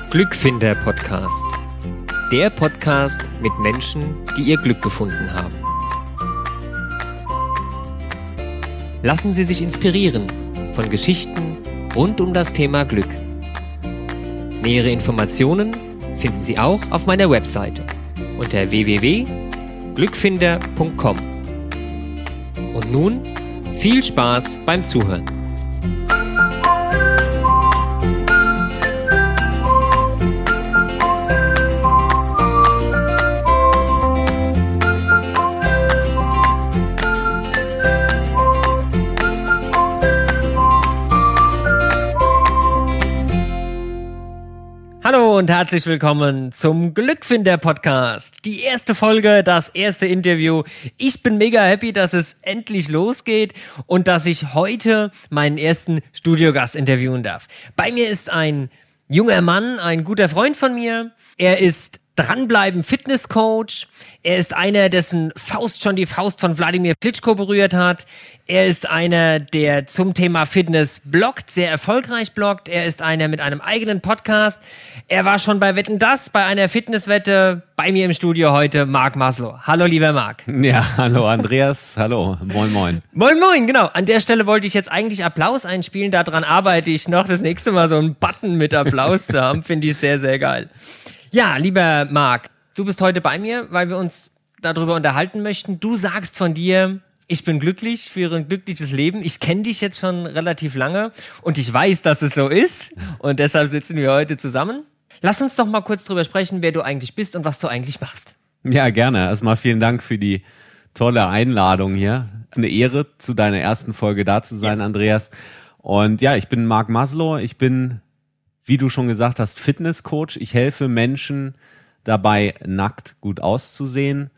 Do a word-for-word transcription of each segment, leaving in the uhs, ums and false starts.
Glückfinder Podcast. Der Podcast mit Menschen, die ihr Glück gefunden haben. Lassen Sie sich inspirieren von Geschichten rund um das Thema Glück. Nähere Informationen finden Sie auch auf meiner Webseite unter w w w punkt glückfinder punkt com. Und nun viel Spaß beim Zuhören. Hallo und herzlich willkommen zum Glückfinder Podcast. Die erste Folge, das erste Interview. Ich bin mega happy, dass es endlich losgeht und dass ich heute meinen ersten Studiogast interviewen darf. Bei mir ist ein junger Mann, ein guter Freund von mir. Er ist Dranbleiben Fitnesscoach. Er ist einer, dessen Faust schon die Faust von Wladimir Klitschko berührt hat. Er ist einer, der zum Thema Fitness bloggt, sehr erfolgreich bloggt. Er ist einer mit einem eigenen Podcast. Er war schon bei Wetten, dass bei einer Fitnesswette. Bei mir im Studio heute Marc Maslow. Hallo, lieber Marc. Ja, hallo Andreas. Hallo, moin moin. Moin moin, genau. An der Stelle wollte ich jetzt eigentlich Applaus einspielen. Daran arbeite ich noch. Das nächste Mal so einen Button mit Applaus zu haben, finde ich sehr, sehr geil. Ja, lieber Marc, du bist heute bei mir, weil wir uns darüber unterhalten möchten. Du sagst von dir, ich bin glücklich, führe ein glückliches Leben. Ich kenne dich jetzt schon relativ lange und ich weiß, dass es so ist. Und deshalb sitzen wir heute zusammen. Lass uns doch mal kurz drüber sprechen, wer du eigentlich bist und was du eigentlich machst. Ja, gerne. Erstmal vielen Dank für die tolle Einladung hier. Es ist eine Ehre, zu deiner ersten Folge da zu sein, ja. Andreas. Und ja, ich bin Marc Maslow. Ich bin, wie du schon gesagt hast, Fitnesscoach. Ich helfe Menschen dabei, nackt gut auszusehen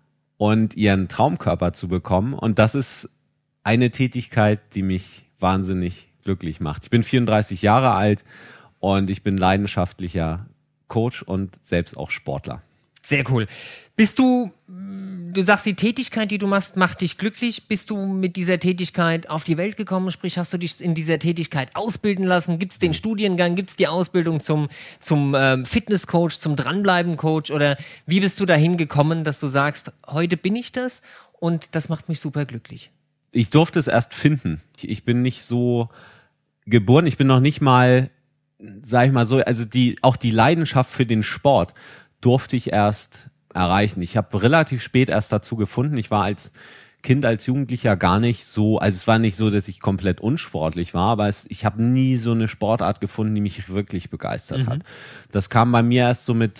und ihren Traumkörper zu bekommen. Und das ist eine Tätigkeit, die mich wahnsinnig glücklich macht. Ich bin vierunddreißig Jahre alt und ich bin leidenschaftlicher Coach und selbst auch Sportler. Sehr cool. Bist du, du sagst, die Tätigkeit, die du machst, macht dich glücklich. Bist du mit dieser Tätigkeit auf die Welt gekommen? Sprich, hast du dich in dieser Tätigkeit ausbilden lassen? Gibt es den Studiengang? Gibt es die Ausbildung zum, zum ähm, Fitnesscoach, zum Dranbleiben-Coach? Oder wie bist du dahin gekommen, dass du sagst, heute bin ich das und das macht mich super glücklich? Ich durfte es erst finden. Ich, ich bin nicht so geboren. Ich bin noch nicht mal, sag ich mal so, also die auch die Leidenschaft für den Sport durfte ich erst erreichen. Ich habe relativ spät erst dazu gefunden. Ich war als Kind, als Jugendlicher gar nicht so, also es war nicht so, dass ich komplett unsportlich war, aber es, ich habe nie so eine Sportart gefunden, die mich wirklich begeistert mhm. hat. Das kam bei mir erst so mit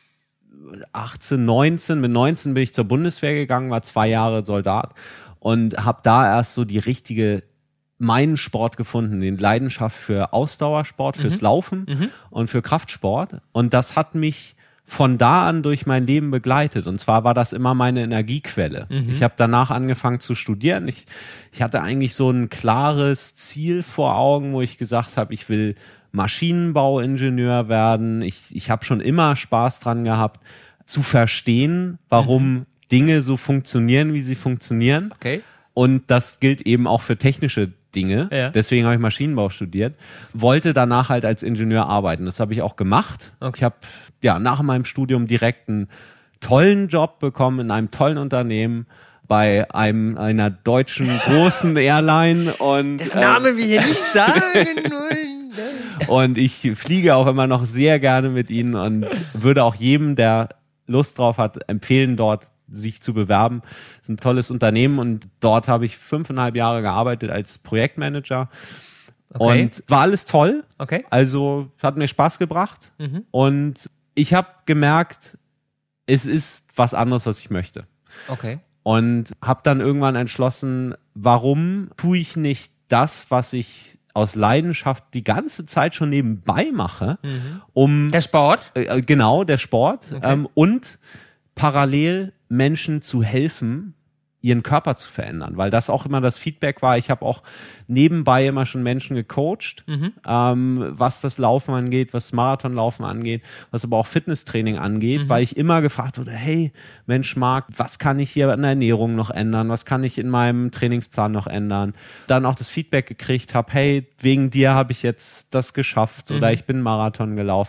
achtzehn, neunzehn. Mit neunzehn bin ich zur Bundeswehr gegangen, war zwei Jahre Soldat und habe da erst so die richtige meinen Sport gefunden, den Leidenschaft für Ausdauersport, fürs mhm. Laufen mhm. und für Kraftsport. Und das hat mich von da an durch mein Leben begleitet. Und zwar war das immer meine Energiequelle. Mhm. Ich habe danach angefangen zu studieren. Ich, ich hatte eigentlich so ein klares Ziel vor Augen, wo ich gesagt habe, ich will Maschinenbauingenieur werden. Ich, ich habe schon immer Spaß dran gehabt, zu verstehen, warum mhm. Dinge so funktionieren, wie sie funktionieren. Okay. Und das gilt eben auch für technische Dinge. Ja. Deswegen habe ich Maschinenbau studiert. Wollte danach halt als Ingenieur arbeiten. Das habe ich auch gemacht. Okay. Ich habe ja nach meinem Studium direkt einen tollen Job bekommen in einem tollen Unternehmen bei einem einer deutschen großen Airline. Und das Name äh, wir hier nicht sagen wollen. Und ich fliege auch immer noch sehr gerne mit ihnen und würde auch jedem, der Lust drauf hat, empfehlen, dort sich zu bewerben. Das ist ein tolles Unternehmen und dort habe ich fünfeinhalb Jahre gearbeitet als Projektmanager. Okay. Und war alles toll. Okay. Also hat mir Spaß gebracht. Mhm. Und ich habe gemerkt, es ist was anderes, was ich möchte. Okay. Und habe dann irgendwann entschlossen, warum tue ich nicht das, was ich aus Leidenschaft die ganze Zeit schon nebenbei mache, mhm. um der Sport? Äh, genau, der Sport. Okay. Ähm, und parallel Menschen zu helfen, ihren Körper zu verändern, weil das auch immer das Feedback war. Ich habe auch nebenbei immer schon Menschen gecoacht, mhm. ähm, was das Laufen angeht, was Marathonlaufen angeht, was aber auch Fitnesstraining angeht, mhm. weil ich immer gefragt wurde, hey, Mensch Marc, was kann ich hier in der Ernährung noch ändern, was kann ich in meinem Trainingsplan noch ändern? Dann auch das Feedback gekriegt habe, hey, wegen dir habe ich jetzt das geschafft mhm. oder ich bin einen Marathon gelaufen.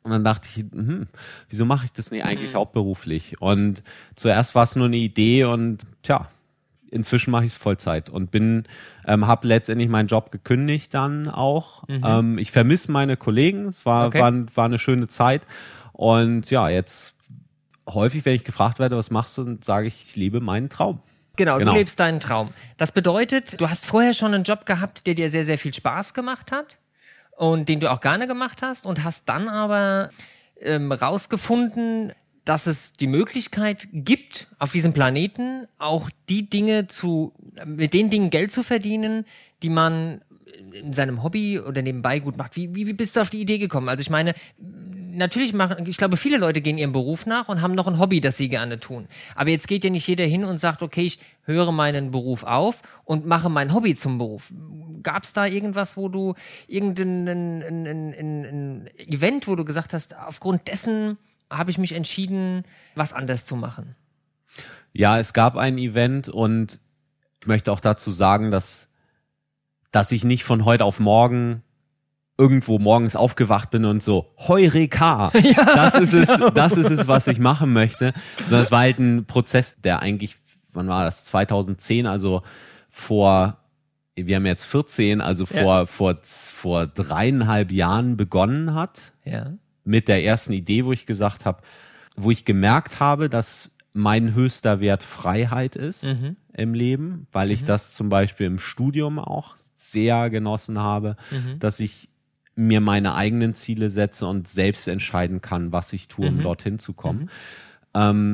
Und dann dachte ich, hm, wieso mache ich das nicht eigentlich hauptberuflich? Und zuerst war es nur eine Idee und tja, inzwischen mache ich es Vollzeit und bin, ähm, habe letztendlich meinen Job gekündigt dann auch. Mhm. Ähm, ich vermisse meine Kollegen, es war, okay. war, war eine schöne Zeit. Und ja, jetzt häufig, wenn ich gefragt werde, was machst du, dann sage ich, ich lebe meinen Traum. Genau, genau, du lebst deinen Traum. Das bedeutet, du hast vorher schon einen Job gehabt, der dir sehr, sehr viel Spaß gemacht hat und den du auch gerne gemacht hast und hast dann aber ähm, rausgefunden, dass es die Möglichkeit gibt, auf diesem Planeten auch die Dinge zu, mit den Dingen Geld zu verdienen, die man in seinem Hobby oder nebenbei gut macht. Wie, wie, wie bist du auf die Idee gekommen? Also ich meine, natürlich machen, ich glaube, viele Leute gehen ihrem Beruf nach und haben noch ein Hobby, das sie gerne tun. Aber jetzt geht ja nicht jeder hin und sagt, okay, ich höre meinen Beruf auf und mache mein Hobby zum Beruf. Gab es da irgendwas, wo du, irgendein ein, ein, ein, ein Event, wo du gesagt hast, aufgrund dessen habe ich mich entschieden, was anders zu machen? Ja, es gab ein Event und ich möchte auch dazu sagen, dass, dass ich nicht von heute auf morgen irgendwo morgens aufgewacht bin und so, Heureka, ja, das ist es, genau. das ist es, was ich machen möchte. Sondern es war halt ein Prozess, der eigentlich, wann war das, zweitausendzehn, also vor, wir haben jetzt vierzehn, also vor, ja. vor, vor dreieinhalb Jahren begonnen hat. Ja. Mit der ersten Idee, wo ich gesagt habe, wo ich gemerkt habe, dass mein höchster Wert Freiheit ist mhm. im Leben, weil ich mhm. das zum Beispiel im Studium auch sehr genossen habe, mhm. dass ich mir meine eigenen Ziele setze und selbst entscheiden kann, was ich tue, um mhm. dorthin zu kommen. Mhm. Ähm,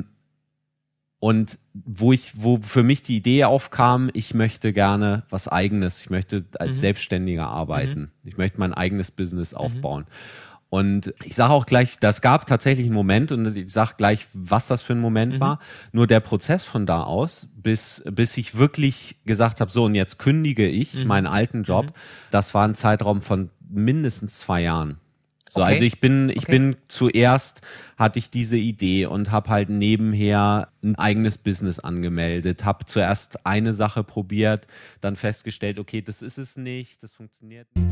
und wo ich, wo für mich die Idee aufkam, ich möchte gerne was Eigenes, ich möchte als mhm. Selbstständiger arbeiten, mhm. ich möchte mein eigenes Business aufbauen. Mhm. Und ich sage auch gleich, das gab tatsächlich einen Moment und ich sage gleich, was das für ein Moment mhm. war. Nur der Prozess von da aus, bis bis ich wirklich gesagt habe, so und jetzt kündige ich mhm. meinen alten Job, mhm. das war ein Zeitraum von mindestens zwei Jahren. So, okay. Also ich bin ich okay. bin zuerst hatte ich diese Idee und habe halt nebenher ein eigenes Business angemeldet, habe zuerst eine Sache probiert, dann festgestellt, okay, das ist es nicht, das funktioniert nicht.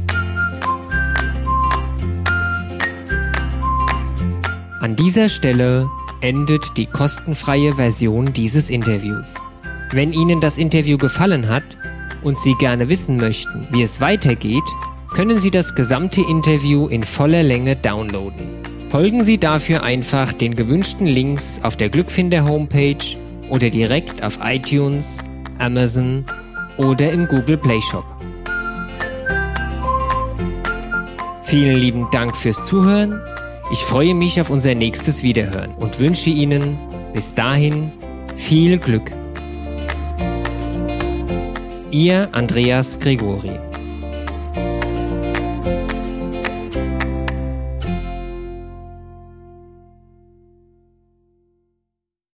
An dieser Stelle endet die kostenfreie Version dieses Interviews. Wenn Ihnen das Interview gefallen hat und Sie gerne wissen möchten, wie es weitergeht, können Sie das gesamte Interview in voller Länge downloaden. Folgen Sie dafür einfach den gewünschten Links auf der Glückfinder Homepage oder direkt auf iTunes, Amazon oder im Google Play Shop. Vielen lieben Dank fürs Zuhören. Ich freue mich auf unser nächstes Wiederhören und wünsche Ihnen bis dahin viel Glück. Ihr Andreas Gregori.